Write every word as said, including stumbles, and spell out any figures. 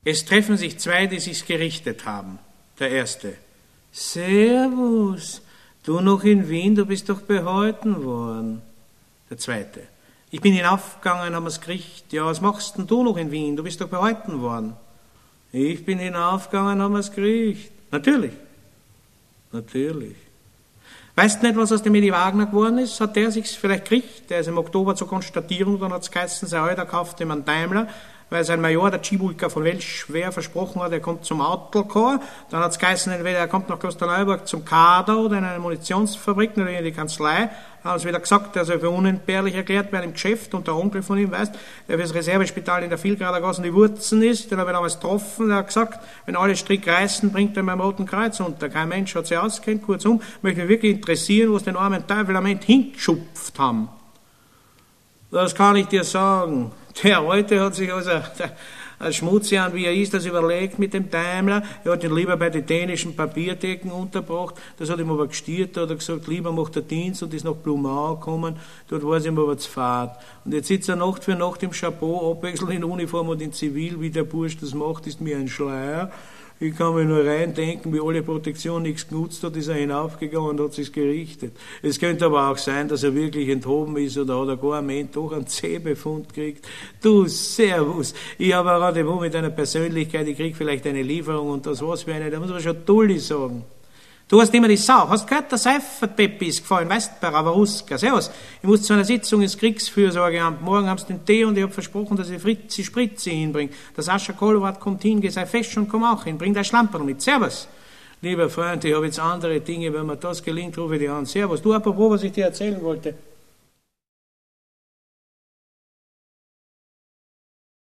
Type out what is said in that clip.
Es treffen sich zwei, die sich's gerichtet haben. Der erste. Servus, du noch in Wien, du bist doch behalten worden. Der zweite. Ich bin hinaufgegangen, haben wir's gekriegt. Ja, was machst denn du noch in Wien? Du bist doch behalten worden. Ich bin hinaufgegangen, haben wir's gekriegt. Natürlich. Natürlich. Weißt du nicht, was aus dem Edi Wagner geworden ist? Hat der sich's vielleicht gekriegt? Der ist im Oktober zur Konstatierung, dann hat's geheißen, sein Alter kauft ihm einen Daimler, weil sein Major, der Tschibulka von Welsch, schwer versprochen hat, er kommt zum Autokorps. Dann hat's geheißen, entweder er kommt nach Klosterneuburg zum Kader oder in eine Munitionsfabrik oder in die Kanzlei. Dann haben sie wieder gesagt, er soll für unentbehrlich erklärt werden im Geschäft, und der Onkel von ihm, weißt, der für das Reservespital in der Vielgrader Gasse die Wurzen ist, den habe ich damals getroffen, der hat gesagt, wenn alle Strick reißen, bringt er beim Roten Kreuz unter. Kein Mensch hat sich auskennt. Kurzum, möchte mich wirklich interessieren, was den armen Teufel am Ende hingeschupft haben. Das kann ich dir sagen. Der Alte hat sich also, der, als Schmutzian, wie er ist, das überlegt mit dem Daimler. Er hat ihn lieber bei den dänischen Papierdecken untergebracht. Das hat ihm aber gestiert. Da hat er gesagt, lieber macht er Dienst und ist nach Blumau gekommen. Dort war es ihm aber zu fad. Und jetzt sitzt er Nacht für Nacht im Chapeau, abwechselnd in Uniform und in Zivil. Wie der Bursch das macht, ist mir ein Schleier. Ich kann mir nur reindenken, wie alle Protektion nichts genutzt hat, ist er hinaufgegangen und hat sich's gerichtet. Es könnte aber auch sein, dass er wirklich enthoben ist oder hat er gar am Ende doch einen Zehbefund gekriegt. Du, Servus, ich habe ein Rendezvous mit einer Persönlichkeit, ich krieg vielleicht eine Lieferung und das was für eine, da muss man schon Tulli sagen. Du hast immer die Sau. Hast gehört, der Seifertpeppi ist gefallen, weißt du, bei Ravaruska. Servus. Ich muss zu einer Sitzung ins Kriegsfürsorgeamt. Morgen haben sie den Tee und ich habe versprochen, dass ich Fritzi Spritzi hinbringe. Der Sascha Kolowat kommt hin, geh sei fest und komm auch hin. Bring dein Schlamperl mit. Servus. Lieber Freund, ich habe jetzt andere Dinge. Wenn mir das gelingt, rufe ich dich an. Servus. Du, apropos, was ich dir erzählen wollte.